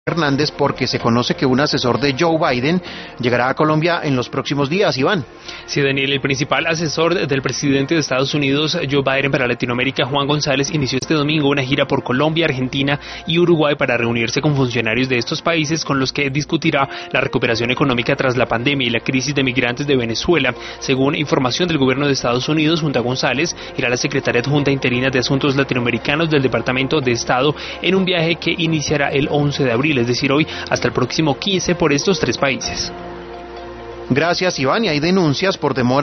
Hernández, porque se conoce que un asesor de Joe Biden llegará a Colombia en los próximos días. Iván. Sí, Daniel, el principal asesor del presidente de Estados Unidos, Joe Biden, para Latinoamérica, Juan González, inició este domingo una gira por Colombia, Argentina y Uruguay para reunirse con funcionarios de estos países con los que discutirá la recuperación económica tras la pandemia y la crisis de migrantes de Venezuela. Según información del gobierno de Estados Unidos, junto a González, irá la secretaria adjunta interina de Asuntos Latinoamericanos del Departamento de Estado en un viaje que iniciará el 11 de abril, es decir, hoy, hasta el próximo 15 por estos tres países. Gracias, Iván. Y hay denuncias por demora